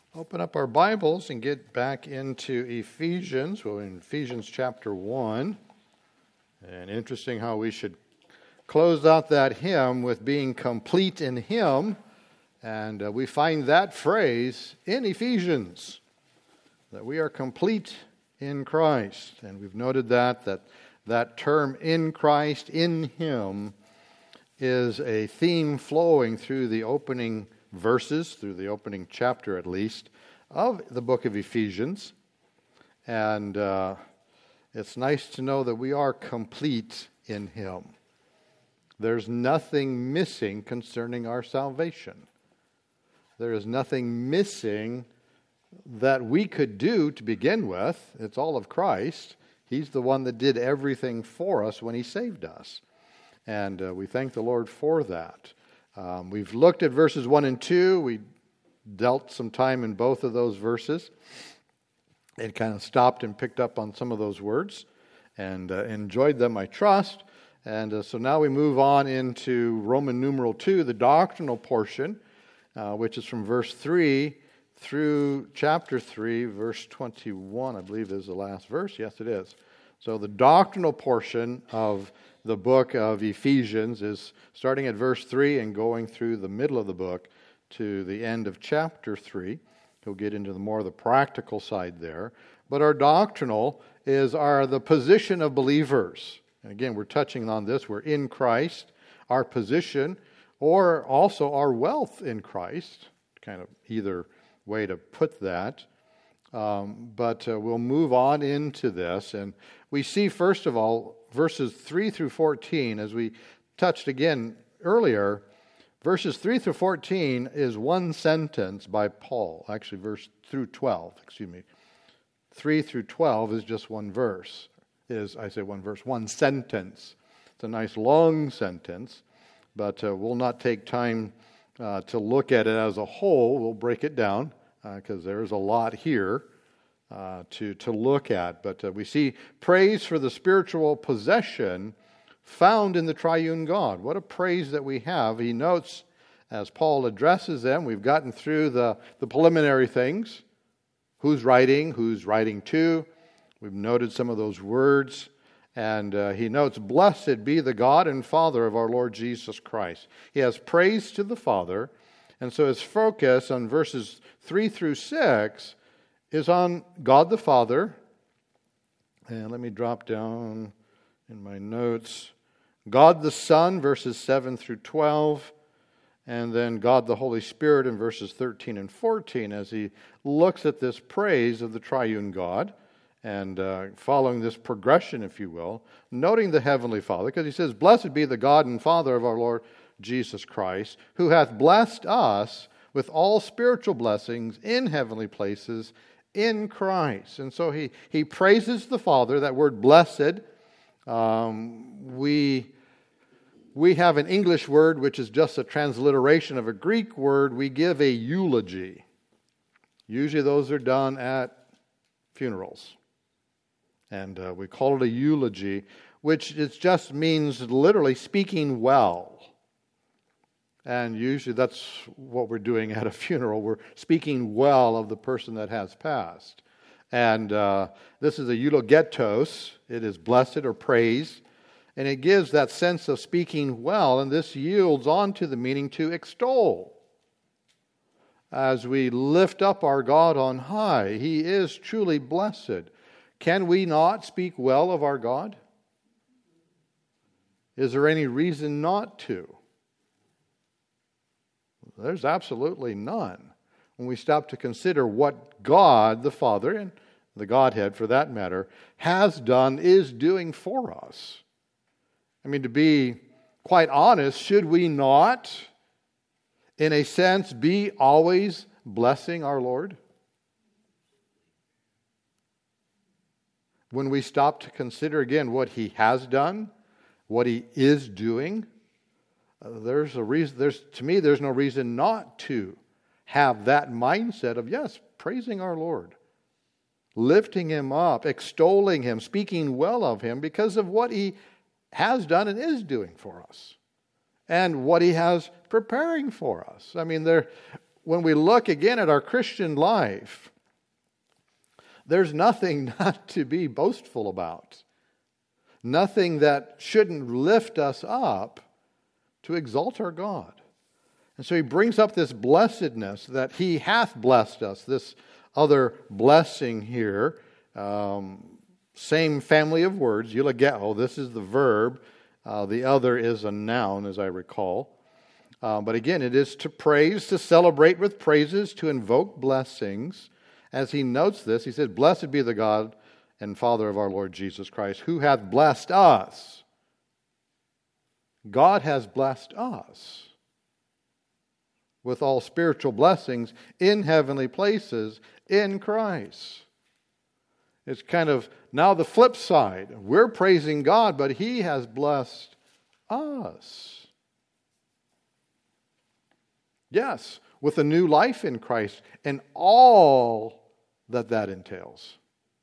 Open up our Bibles and get back into Ephesians. We're in Ephesians chapter 1. And interesting how we should close out that hymn with being complete in Him. And we find that phrase in Ephesians, that we are complete in Christ. And we've noted that term in Christ, in Him, is a theme flowing through the opening verses, through the opening chapter at least, of the book of Ephesians. And it's nice to know that we are complete in Him. There's nothing missing concerning our salvation. There is nothing missing that we could do to begin with. It's all of Christ. He's the one that did everything for us when He saved us. And we thank the Lord for that. We've looked at verses 1 and 2. We dealt some time in both of those verses and kind of stopped and picked up on some of those words and enjoyed them, I trust. And so now we move on into Roman numeral 2, the doctrinal portion, which is from verse 3 through chapter 3, verse 21, I believe is the last verse. Yes, it is. So the doctrinal portion of the book of Ephesians is starting at verse 3 and going through the middle of the book to the end of chapter 3. He'll get into more of the practical side there. But our doctrinal are the position of believers. And again, we're touching on this. We're in Christ, our position, or also our wealth in Christ. Kind of either way to put that. But we'll move on into this. And we see, first of all, verses 3 through 14, as we touched again earlier, verses 3 through 14 is one sentence by Paul. Actually, verse through 12, 3 through 12 is just one verse. One sentence. It's a nice long sentence, but we'll not take time to look at it as a whole. We'll break it down because there's a lot here to look at. But we see praise for the spiritual possession found in the triune God. What a praise that we have. He notes, as Paul addresses them, we've gotten through the preliminary things. Who's writing to. We've noted some of those words. And he notes, blessed be the God and Father of our Lord Jesus Christ. He has praise to the Father. And so his focus on verses 3 through 6 is on God the Father. And let me drop down in my notes. God the Son, verses 7 through 12. And then God the Holy Spirit in verses 13 and 14 as he looks at this praise of the triune God. And following this progression, if you will, noting the Heavenly Father, because he says, blessed be the God and Father of our Lord Jesus Christ, who hath blessed us with all spiritual blessings in heavenly places in Christ. And so he praises the Father. That word blessed, we have an English word which is just a transliteration of a Greek word. We give a eulogy. Usually those are done at funerals. And we call it a eulogy, which it just means literally speaking well. And usually that's what we're doing at a funeral. We're speaking well of the person that has passed. And this is a eulogetos. It is blessed or praised. And it gives that sense of speaking well. And this yields on to the meaning to extol. As we lift up our God on high, He is truly blessed. Can we not speak well of our God? Is there any reason not to? There's absolutely none. When we stop to consider what God, the Father, and the Godhead for that matter, has done, is doing for us. I mean, to be quite honest, should we not, in a sense, be always blessing our Lord? When we stop to consider again what He has done, what He is doing, there's no reason not to have that mindset of, yes, praising our Lord, lifting Him up, extolling Him, speaking well of Him because of what He has done and is doing for us and what He has preparing for us. I mean, when we look again at our Christian life, there's nothing not to be boastful about. Nothing that shouldn't lift us up to exalt our God. And so he brings up this blessedness that he hath blessed us, this other blessing here. Same family of words, eulogeo, this is the verb. The other is a noun, as I recall. But again, it is to praise, to celebrate with praises, to invoke blessings. As he notes this, he says, "Blessed be the God and Father of our Lord Jesus Christ, who hath blessed us." God has blessed us with all spiritual blessings in heavenly places in Christ. It's kind of now the flip side. We're praising God, but he has blessed us. Yes, with a new life in Christ and all that entails.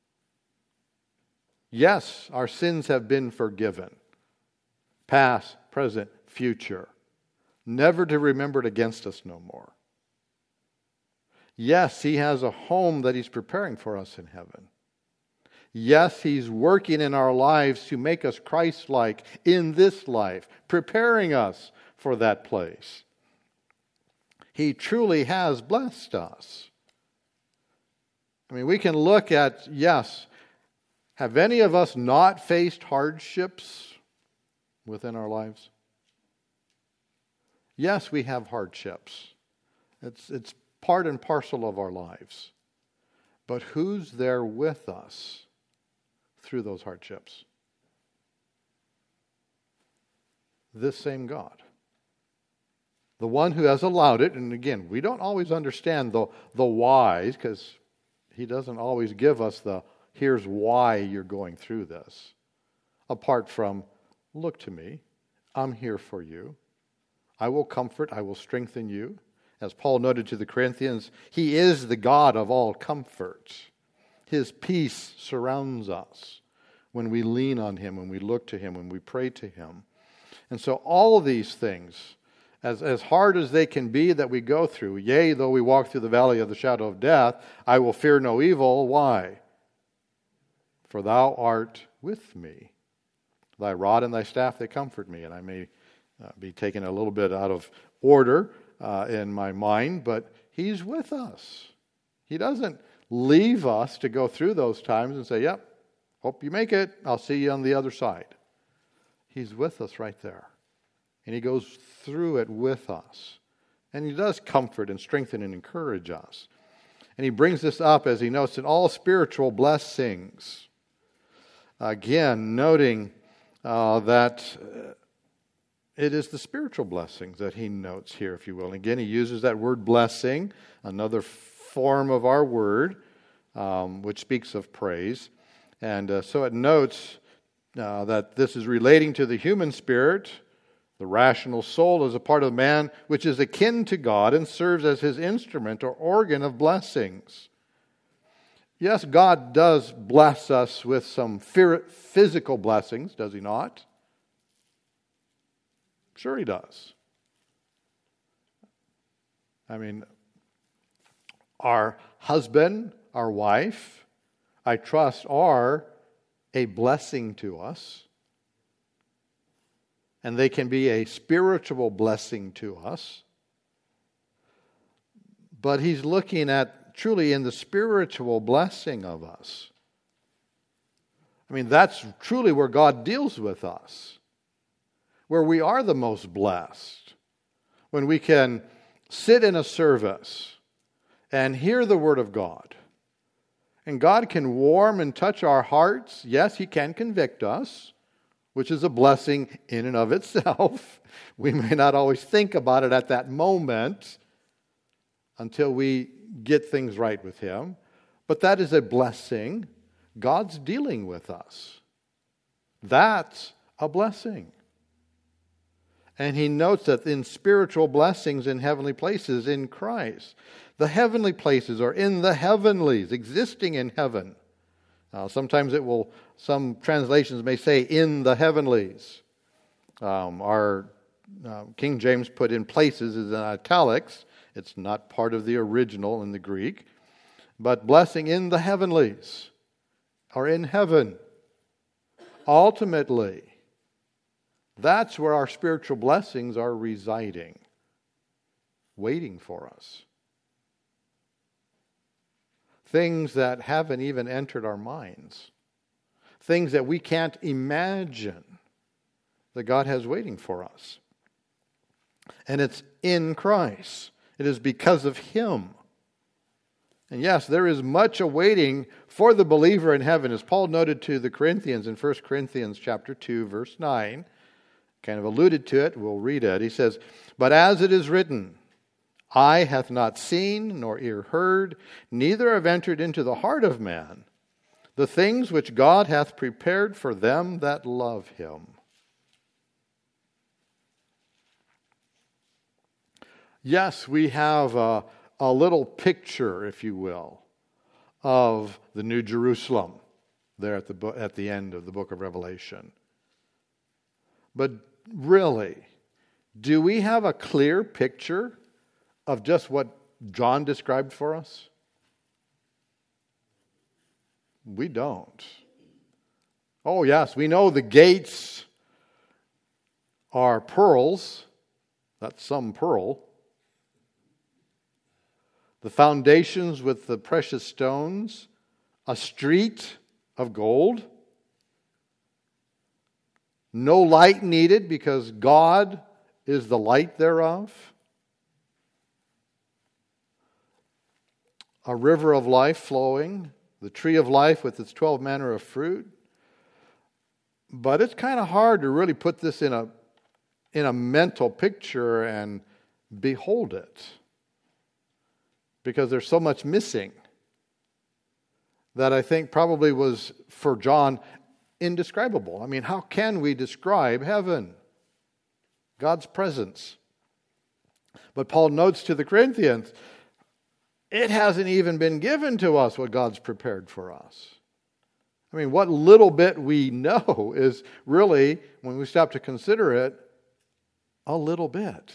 Yes, our sins have been forgiven. Past, present, future. Never to remember it against us no more. Yes, he has a home that he's preparing for us in heaven. Yes, he's working in our lives to make us Christ-like in this life, preparing us for that place. He truly has blessed us. I mean, we can look at, yes, have any of us not faced hardships within our lives? Yes, we have hardships. It's part and parcel of our lives. But who's there with us through those hardships? This same God. The one who has allowed it, and again, we don't always understand the whys, because he doesn't always give us the, here's why you're going through this. Apart from, look to me, I'm here for you. I will comfort, I will strengthen you. As Paul noted to the Corinthians, he is the God of all comfort. His peace surrounds us when we lean on him, when we look to him, when we pray to him. And so all these things, as hard as they can be that we go through, yea, though we walk through the valley of the shadow of death, I will fear no evil. Why? For thou art with me. Thy rod and thy staff, they comfort me. And I may be taken a little bit out of order in my mind, but he's with us. He doesn't leave us to go through those times and say, yep, hope you make it. I'll see you on the other side. He's with us right there. And he goes through it with us. And he does comfort and strengthen and encourage us. And he brings this up, as he notes, in all spiritual blessings. Again, noting that it is the spiritual blessings that he notes here, if you will. And again, he uses that word blessing, another form of our word, which speaks of praise. And so it notes that this is relating to the human spirit. The rational soul is a part of man which is akin to God and serves as his instrument or organ of blessings. Yes, God does bless us with some physical blessings, does he not? Sure he does. I mean, our husband, our wife, I trust, are a blessing to us. And they can be a spiritual blessing to us. But he's looking at truly in the spiritual blessing of us. I mean, that's truly where God deals with us. Where we are the most blessed. When we can sit in a service and hear the Word of God. And God can warm and touch our hearts. Yes, he can convict us, which is a blessing in and of itself. We may not always think about it at that moment until we get things right with him. But that is a blessing. God's dealing with us. That's a blessing. And he notes that in spiritual blessings in heavenly places in Christ. The heavenly places are in the heavenlies, existing in heaven. Sometimes some translations may say in the heavenlies. Our King James put in places is in italics. It's not part of the original in the Greek. But blessing in the heavenlies, or in heaven. Ultimately, that's where our spiritual blessings are residing, waiting for us. Things that haven't even entered our minds. Things that we can't imagine that God has waiting for us. And it's in Christ. It is because of Him. And yes, there is much awaiting for the believer in heaven. As Paul noted to the Corinthians in 1 Corinthians chapter 2, verse 9, kind of alluded to it, we'll read it. He says, "But as it is written, eye hath not seen, nor ear heard, neither have entered into the heart of man, the things which God hath prepared for them that love Him." Yes, we have a little picture, if you will, of the New Jerusalem there at the end of the book of Revelation. But really, do we have a clear picture of just what John described for us? We don't. Oh yes, we know the gates are pearls. That's some pearl. The foundations with the precious stones, a street of gold. No light needed because God is the light thereof. A river of life flowing, the tree of life with its 12 manner of fruit. But it's kind of hard to really put this in a mental picture and behold it. Because there's so much missing that I think probably was, for John, indescribable. I mean, how can we describe heaven? God's presence. But Paul notes to the Corinthians, it hasn't even been given to us what God's prepared for us. I mean, what little bit we know is really, when we stop to consider it, a little bit.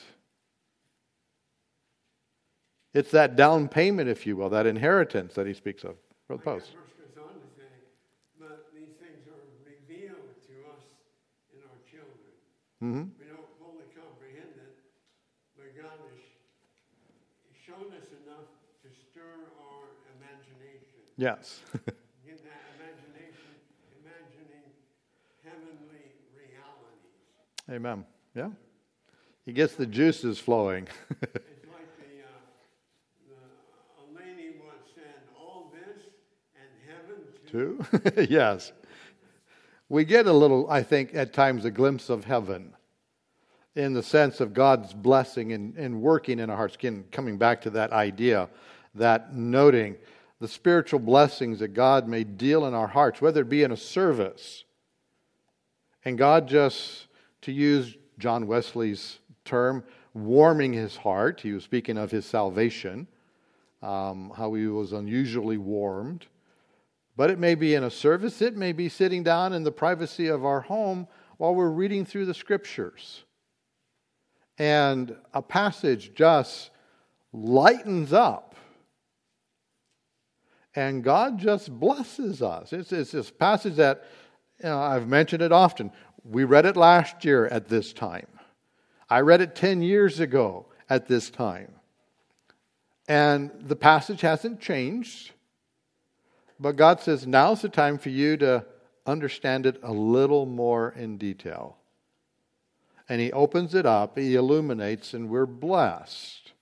It's that down payment, if you will, that inheritance that he speaks of. Brother Post. Verse goes on to say, but these things are revealed to us in our children. Mm-hmm. We don't fully comprehend it, but God has shown us enough to stir our imagination. Yes. Get that imagination, imagining heavenly realities. Amen. Yeah. He gets the juices flowing. Yes. We get a little, I think, at times a glimpse of heaven in the sense of God's blessing and working in our hearts. Again, coming back to that idea, that noting the spiritual blessings that God may deal in our hearts, whether it be in a service. And God just, to use John Wesley's term, warming his heart. He was speaking of his salvation, how he was unusually warmed. But it may be in a service, it may be sitting down in the privacy of our home while we're reading through the Scriptures. And a passage just lightens up. And God just blesses us. It's this passage that, I've mentioned it often. We read it last year at this time. I read it 10 years ago at this time. And the passage hasn't changed. But God says, now's the time for you to understand it a little more in detail. And He opens it up, He illuminates, and we're blessed.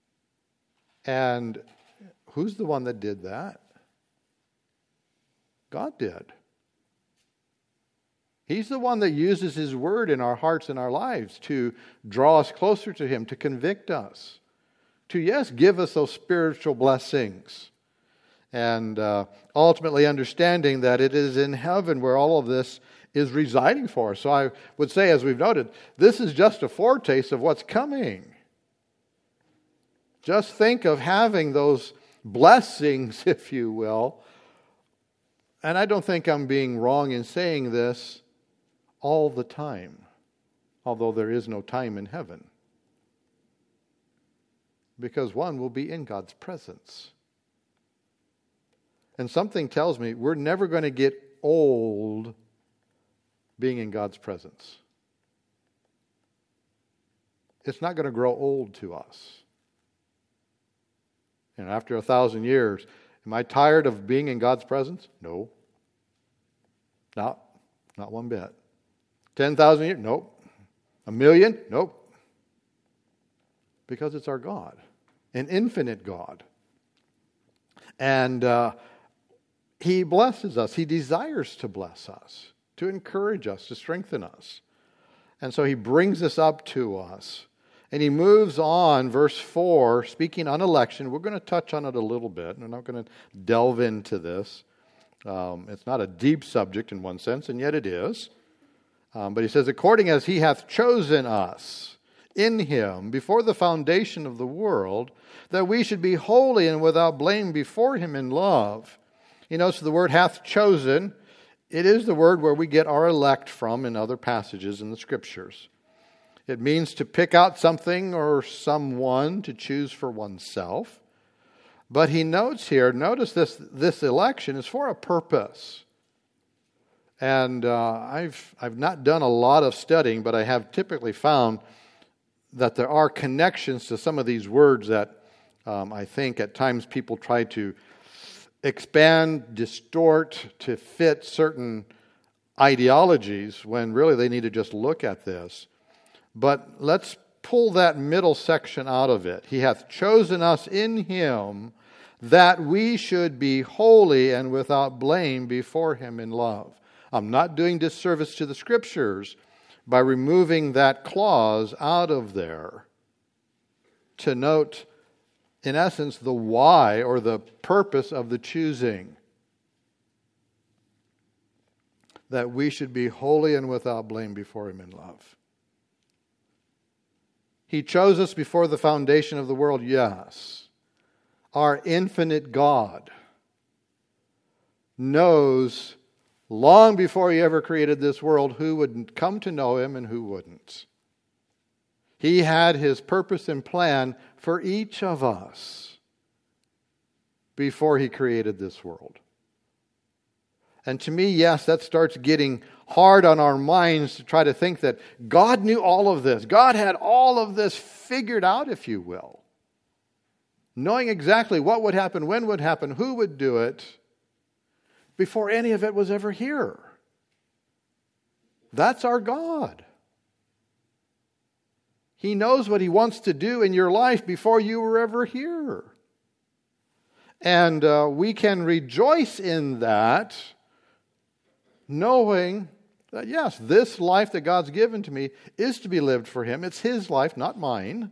And who's the one that did that? God did. He's the one that uses His Word in our hearts and our lives to draw us closer to Him, to convict us, to, yes, give us those spiritual blessings. And ultimately understanding that it is in heaven where all of this is residing for us. So I would say, as we've noted, this is just a foretaste of what's coming. Just think of having those blessings, if you will. And I don't think I'm being wrong in saying this all the time, although there is no time in heaven. because one will be in God's presence. And something tells me we're never going to get old being in God's presence. It's not going to grow old to us. And after 1,000 years, am I tired of being in God's presence? No. Not one bit. 10,000 years? Nope. 1,000,000? Nope. Because it's our God, an infinite God. And He blesses us. He desires to bless us, to encourage us, to strengthen us. And so He brings this up to us. And He moves on, verse 4, speaking on election. We're going to touch on it a little bit. We're not going to delve into this. It's not a deep subject in one sense, and yet it is. But He says, according as He hath chosen us in Him before the foundation of the world, that we should be holy and without blame before Him in love. You notice the word hath chosen. It is the word where we get our elect from in other passages in the Scriptures. It means to pick out something or someone to choose for oneself. But he notes here, notice this election is for a purpose. And I've not done a lot of studying, but I have typically found that there are connections to some of these words that I think at times people try to expand, distort to fit certain ideologies when really they need to just look at this. But let's pull that middle section out of it. He hath chosen us in Him that we should be holy and without blame before Him in love. I'm not doing disservice to the Scriptures by removing that clause out of there to note, in essence, the why or the purpose of the choosing. That we should be holy and without blame before Him in love. He chose us before the foundation of the world, yes. Our infinite God knows long before He ever created this world who would come to know Him and who wouldn't. He had His purpose and plan for each of us before He created this world. And to me, yes, that starts getting hard on our minds to try to think that God knew all of this. God had all of this figured out, if you will. Knowing exactly what would happen, when would happen, who would do it, before any of it was ever here. That's our God. He knows what He wants to do in your life before you were ever here. And we can rejoice in that, knowing that, yes, this life that God's given to me is to be lived for Him. It's His life, not mine.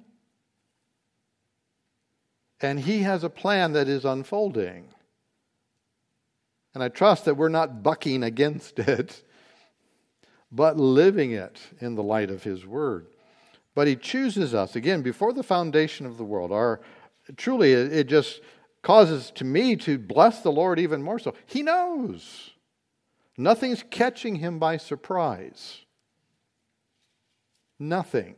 And He has a plan that is unfolding. And I trust that we're not bucking against it, but living it in the light of His Word. But He chooses us, again, before the foundation of the world. Truly, it just causes to me to bless the Lord even more so. He knows. Nothing's catching Him by surprise. Nothing.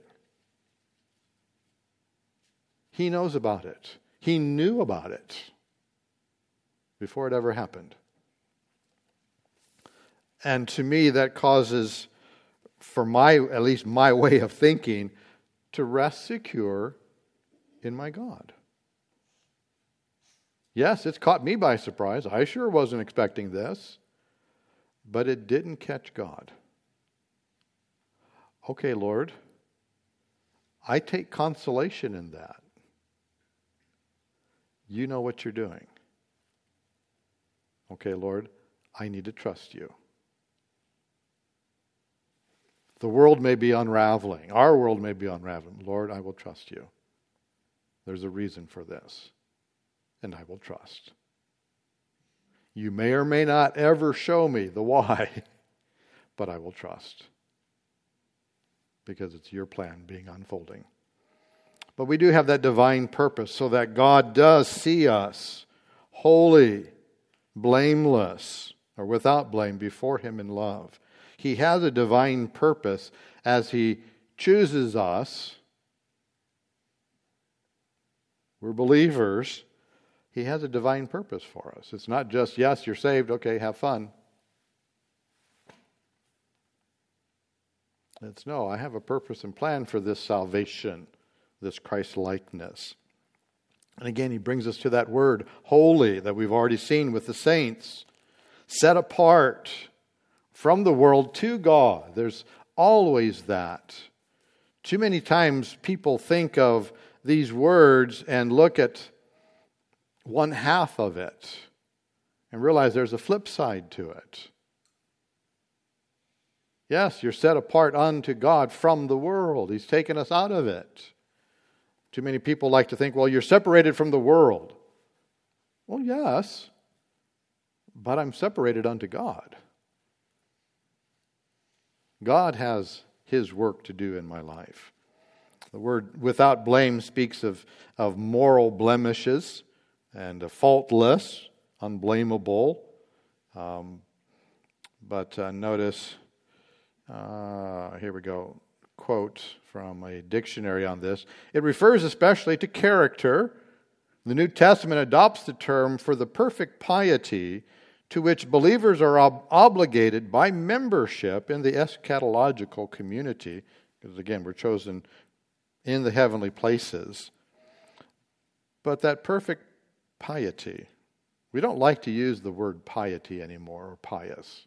He knows about it. He knew about it before it ever happened. And to me, that causes, for at least my way of thinking, to rest secure in my God. Yes, it's caught me by surprise. I sure wasn't expecting this. But it didn't catch God. Okay, Lord, I take consolation in that. You know what you're doing. Okay, Lord, I need to trust you. The world may be unraveling. Our world may be unraveling. Lord, I will trust you. There's a reason for this, and I will trust. You may or may not ever show me the why, but I will trust. Because it's your plan being unfolding. But we do have that divine purpose so that God does see us holy, blameless, or without blame before Him in love. He has a divine purpose as He chooses us we're believers, He has a divine purpose for us. It's not just, yes, you're saved, okay, have fun. It's no, I have a purpose and plan for this salvation, this Christ-likeness. And again, He brings us to that word, holy, that we've already seen with the saints. Set apart from the world to God. There's always that. Too many times people think of these words and look at one half of it and realize there's a flip side to it. Yes, you're set apart unto God from the world. He's taken us out of it. Too many people like to think, well, you're separated from the world. Well, yes, but I'm separated unto God. God has His work to do in my life. The word without blame speaks of moral blemishes and faultless, unblameable. But notice, here we go, quote from a dictionary on this. It refers especially to character. The New Testament adopts the term for the perfect piety to which believers are obligated by membership in the eschatological community. Because again, we're chosen in the heavenly places. But that perfect piety, we don't like to use the word piety anymore, or pious.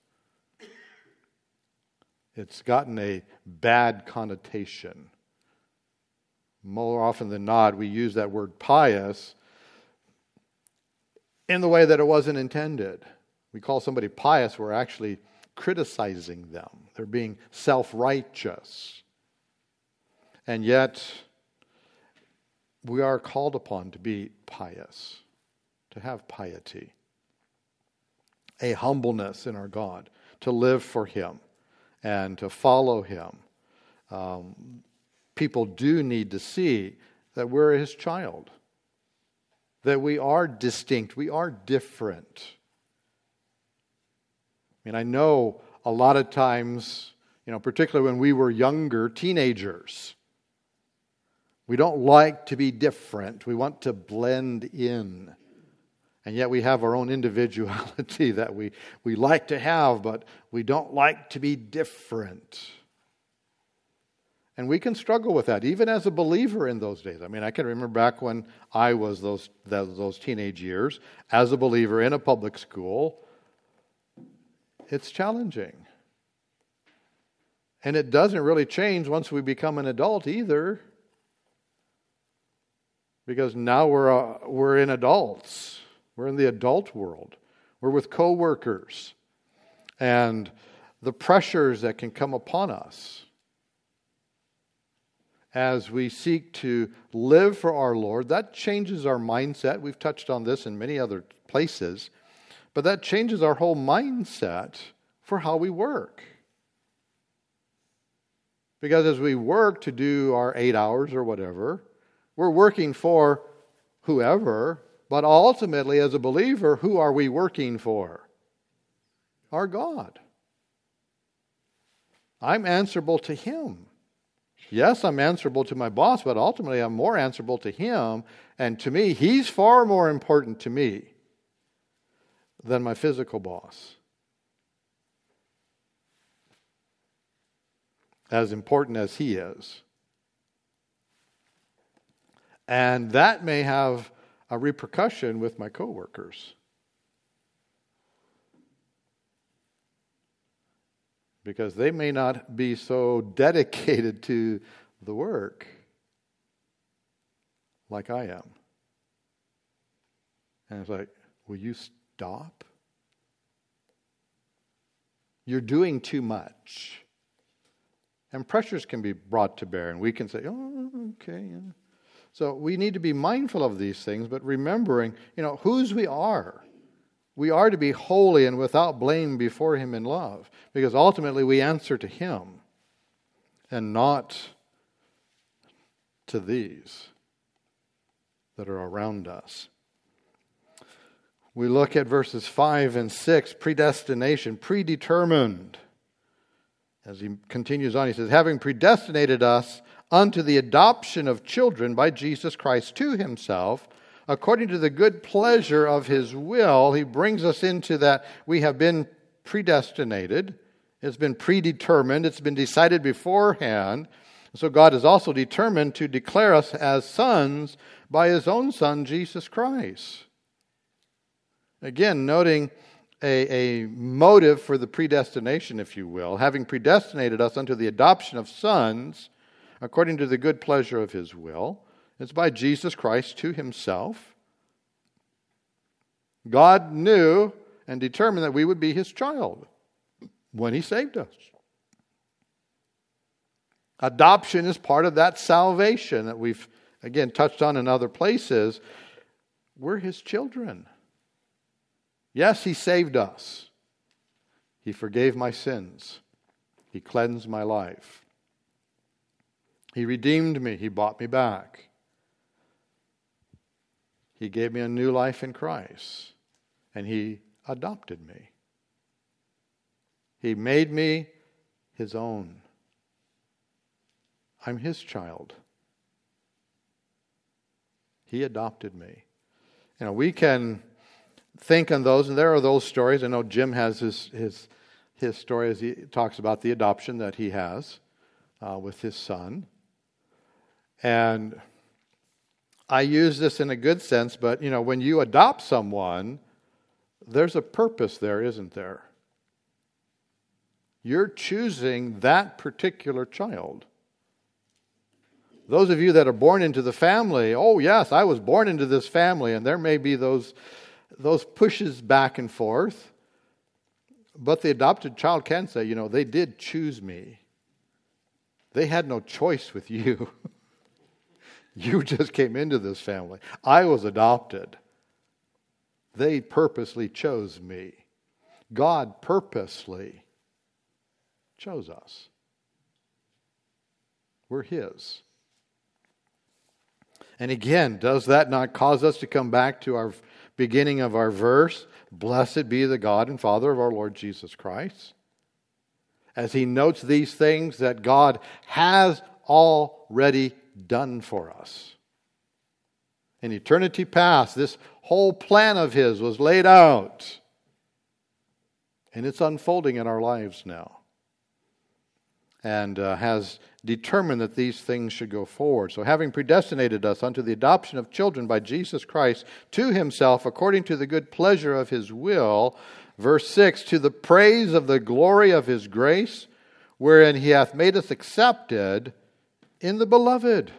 It's gotten a bad connotation. More often than not, we use that word pious in the way that it wasn't intended. We call somebody pious, we're actually criticizing them. They're being self-righteous. And yet, we are called upon to be pious, to have piety, a humbleness in our God, to live for Him and to follow Him. People do need to see that we're His child, that we are distinct, we are different. I mean, I know a lot of times, particularly when we were younger, teenagers, we don't like to be different. We want to blend in. And yet we have our own individuality that we like to have, but we don't like to be different. And we can struggle with that, even as a believer in those days. I mean, I can remember back when I was those teenage years, as a believer in a public school. It's challenging. And it doesn't really change once we become an adult either. Because now we're in adults. We're in the adult world. We're with co-workers. And the pressures that can come upon us as we seek to live for our Lord, that changes our mindset. We've touched on this in many other places. But that changes our whole mindset for how we work. Because as we work to do our 8 hours or whatever, we're working for whoever, but ultimately as a believer, who are we working for? Our God. I'm answerable to Him. Yes, I'm answerable to my boss, but ultimately I'm more answerable to Him. And to me, He's far more important to me than my physical boss. As important as He is. And that may have a repercussion with my coworkers. Because they may not be so dedicated to the work like I am. And it's like, will you stop? You're doing too much. And pressures can be brought to bear, and we can say, oh, okay, yeah. So we need to be mindful of these things, but remembering, whose we are. We are to be holy and without blame before Him in love, because ultimately we answer to Him and not to these that are around us. We look at verses 5 and 6, predestination, predetermined. As he continues on, he says, having predestinated us unto the adoption of children by Jesus Christ to himself, according to the good pleasure of his will. He brings us into that we have been predestinated. It's been predetermined. It's been decided beforehand. So God is also determined to declare us as sons by his own Son, Jesus Christ. Again, noting a motive for the predestination, if you will, having predestinated us unto the adoption of sons, according to the good pleasure of his will. It's by Jesus Christ to himself. God knew and determined that we would be his child when he saved us. Adoption is part of that salvation that we've, again, touched on in other places. We're his children. Yes, he saved us. He forgave my sins. He cleansed my life. He redeemed me. He bought me back. He gave me a new life in Christ. And he adopted me. He made me his own. I'm his child. He adopted me. You know, we can think on those, and there are those stories. I know Jim has his story as he talks about the adoption that he has with his son. And I use this in a good sense, but you know, when you adopt someone, there's a purpose there, isn't there? You're choosing that particular child. Those of you that are born into the family, oh yes, I was born into this family, and there may be those pushes back and forth, but the adopted child can say, you know, they did choose me. They had no choice with you. You just came into this family. I was adopted. They purposely chose me. God purposely chose us. We're his. And again, does that not cause us to come back to our beginning of our verse? Blessed be the God and Father of our Lord Jesus Christ. As he notes these things that God has already done for us. In eternity past, this whole plan of his was laid out. And it's unfolding in our lives now. And has determined that these things should go forward. So having predestinated us unto the adoption of children by Jesus Christ to himself, according to the good pleasure of his will, verse 6, to the praise of the glory of his grace, wherein he hath made us accepted in the beloved.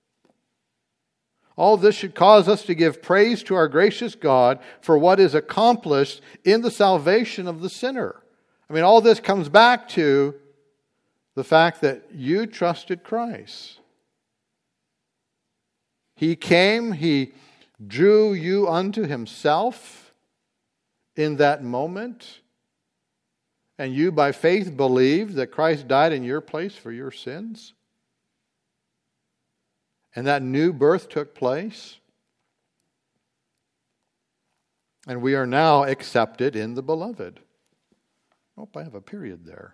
All this should cause us to give praise to our gracious God for what is accomplished in the salvation of the sinner. I mean, all this comes back to the fact that you trusted Christ. He came, he drew you unto himself in that moment, and you by faith believed that Christ died in your place for your sins. And that new birth took place. And we are now accepted in the beloved. Oh, I have a period there.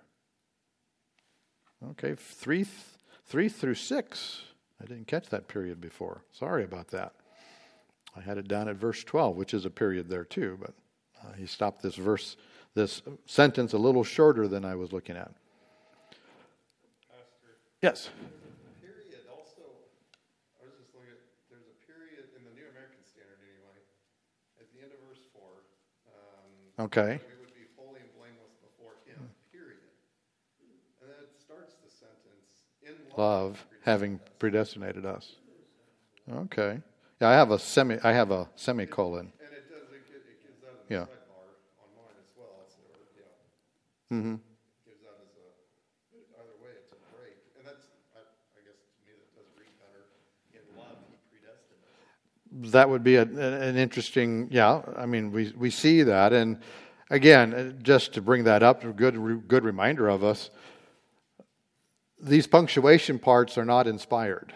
Okay, 3 through 6. I didn't catch that period before. Sorry about that. I had it down at verse 12, which is a period there too, but he stopped this sentence a little shorter than I was looking at. Pastor, yes. period also, I was just looking at, there's a period in the New American Standard anyway, at the end of verse 4. Okay. We would be holy and blameless before him, period. And then it starts the sentence, in Love, having predestinated us. Okay. Yeah, I have a semicolon. And it does, it gives that as a Yeah. sidebar on mine as well. So, yeah. Mm-hmm. Gives that as a, either way, it's a break. And that's, I guess to me that does read better. In love, he predestined us. That would be an interesting, yeah, I mean, we see that. And again, just to bring that up, a good reminder of us, these punctuation parts are not inspired.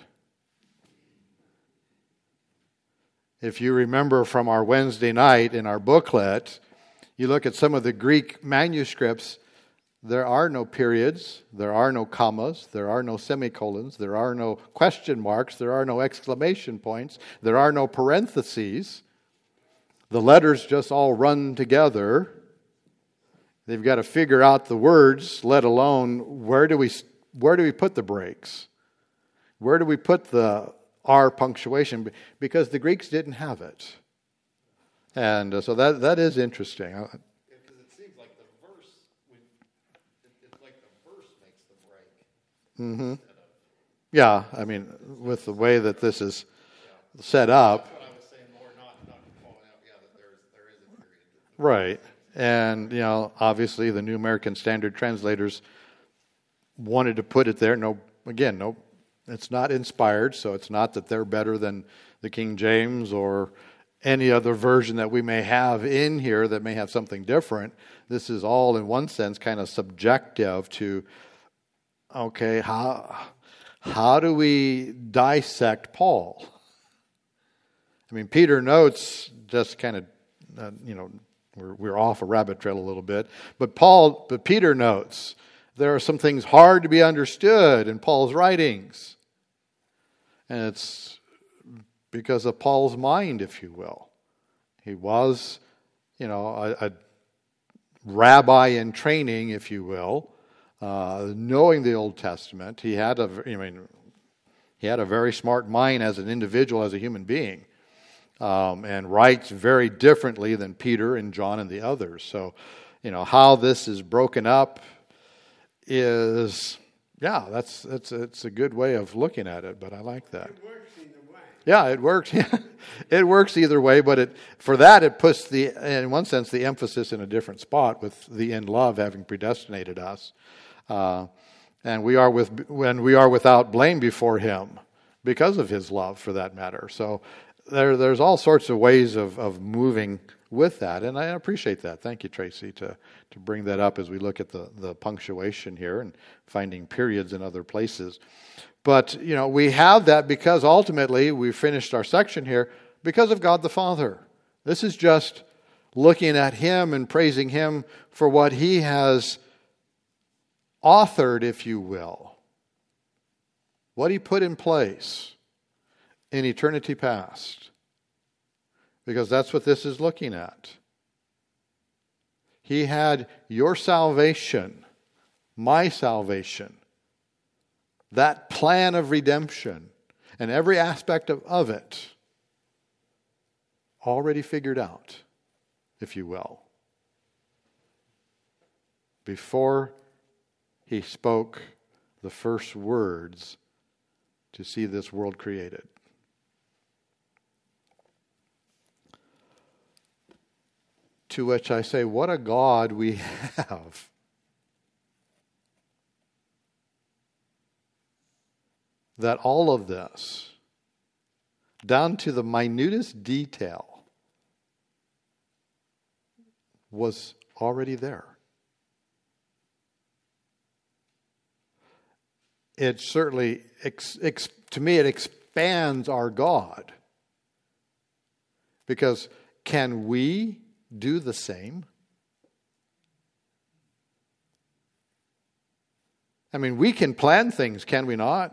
If you remember from our Wednesday night in our booklet, you look at some of the Greek manuscripts, There are no periods, there are no commas, there are no semicolons, there are no question marks, there are no exclamation points, there are no parentheses. The letters just all run together. They've got to figure out the words, let alone where do we put the breaks? Where do we put the R punctuation? Because the Greeks didn't have it. And so that is interesting. Because it seems like the verse, it's like the verse makes the break. Mm-hmm. Yeah, I mean, with the way that this is set up. That's what I was saying more, not calling out, that there is a period. Right. And, obviously the New American Standard translators wanted to put it there. No, it's not inspired, so it's not that they're better than the King James or any other version that we may have in here that may have something different. This is all, in one sense, kind of subjective to, okay, how do we dissect Paul? I mean, Peter notes, just kind of, we're off a rabbit trail a little bit, but Peter notes there are some things hard to be understood in Paul's writings. And it's because of Paul's mind, if you will. He was, a rabbi in training, if you will, knowing the Old Testament. He had a very smart mind as an individual, as a human being, and writes very differently than Peter and John and the others. So, how this is broken up is, it's a good way of looking at it. But I like that. It works either way. Yeah, it works. It works either way, but it puts in one sense, the emphasis in a different spot with the in love having predestinated us, and we are without blame before Him because of His love, for that matter. So there's all sorts of ways of moving with that, and I appreciate that. Thank you, Tracy, to bring that up as we look at the punctuation here and finding periods in other places. But, we have that because ultimately we finished our section here because of God the Father. This is just looking at Him and praising Him for what He has authored, if you will. What He put in place in eternity past. Because that's what this is looking at. He had your salvation, my salvation, that plan of redemption, and every aspect of it already figured out, if you will, before He spoke the first words to see this world created. To which I say, what a God we have. That all of this, down to the minutest detail, was already there. It certainly, to me, it expands our God. Because can we do the same? I mean, we can plan things, can we not?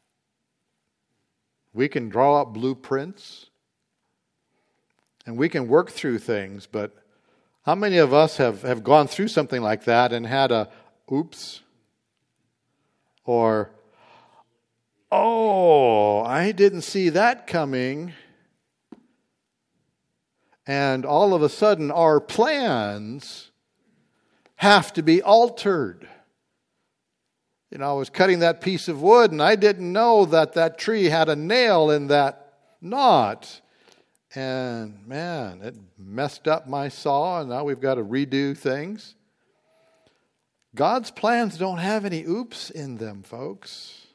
We can draw up blueprints, and we can work through things, but how many of us have gone through something like that and had a oops? Or, oh, I didn't see that coming. And all of a sudden, our plans have to be altered. I was cutting that piece of wood, and I didn't know that tree had a nail in that knot. And, man, it messed up my saw, and now we've got to redo things. God's plans don't have any oops in them, folks.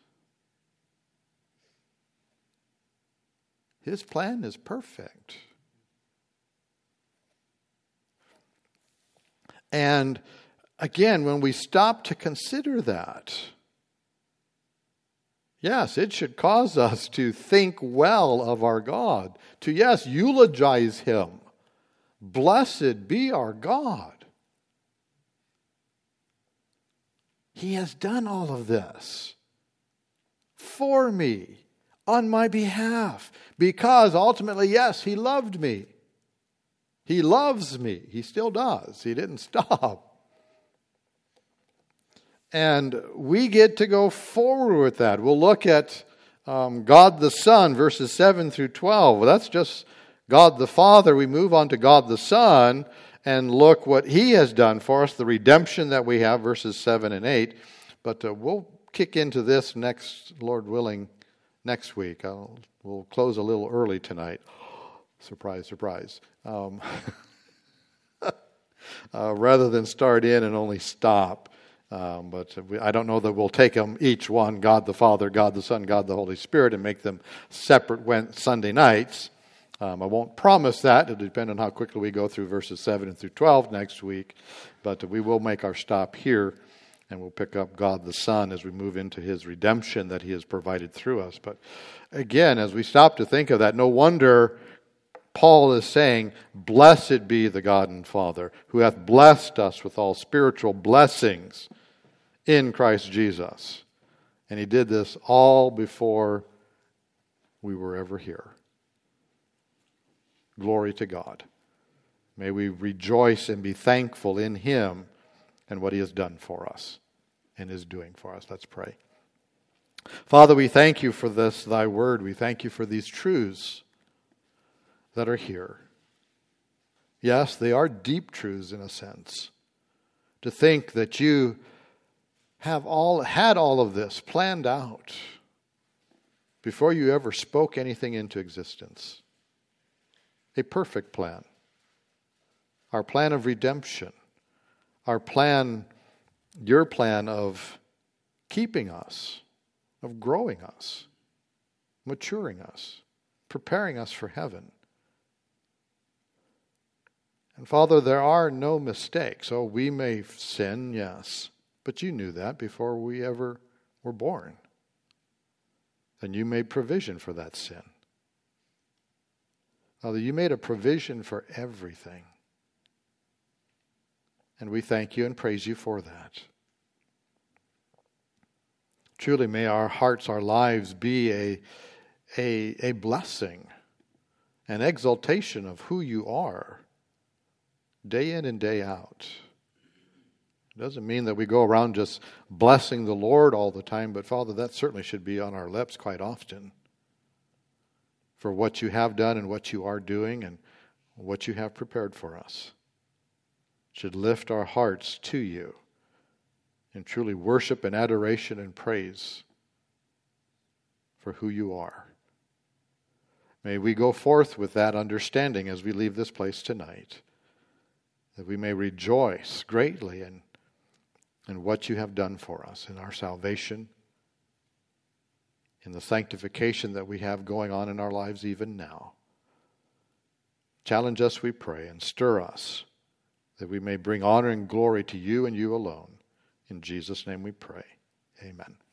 His plan is perfect. And again, when we stop to consider that, yes, it should cause us to think well of our God, to, yes, eulogize Him. Blessed be our God. He has done all of this for me, on my behalf, because ultimately, yes, He loved me. He loves me. He still does. He didn't stop. And we get to go forward with that. We'll look at God the Son, verses 7 through 12. Well, that's just God the Father. We move on to God the Son and look what He has done for us, the redemption that we have, verses 7 and 8. But we'll kick into this next, Lord willing, next week. We'll close a little early tonight. Surprise, surprise. Rather than start in and only stop. But I don't know that we'll take them each one, God the Father, God the Son, God the Holy Spirit, and make them separate Sunday nights. I won't promise that. It'll depend on how quickly we go through verses 7 through 12 next week. But we will make our stop here, and we'll pick up God the Son as we move into His redemption that He has provided through us. But again, as we stop to think of that, no wonder Paul is saying, "Blessed be the God and Father, who hath blessed us with all spiritual blessings in Christ Jesus." And He did this all before we were ever here. Glory to God. May we rejoice and be thankful in Him and what He has done for us and is doing for us. Let's pray. Father, we thank You for this, Thy word. We thank You for these truths that are here. Yes, they are deep truths in a sense. To think that You have had all of this planned out before You ever spoke anything into existence. A perfect plan. Our plan of redemption. Our plan, Your plan of keeping us, of growing us, maturing us, preparing us for heaven. And Father, there are no mistakes. Oh, we may sin, yes, but You knew that before we ever were born. And You made provision for that sin. Father, You made a provision for everything. And we thank You and praise You for that. Truly, may our hearts, our lives be a blessing, an exaltation of who You are, day in and day out. It doesn't mean that we go around just blessing the Lord all the time, but Father, that certainly should be on our lips quite often. For what You have done and what You are doing and what You have prepared for us. It should lift our hearts to You in truly worship and adoration and praise for who You are. May we go forth with that understanding as we leave this place tonight, that we may rejoice greatly in what You have done for us, in our salvation, in the sanctification that we have going on in our lives even now. Challenge us, we pray, and stir us, that we may bring honor and glory to You and You alone. In Jesus' name we pray. Amen.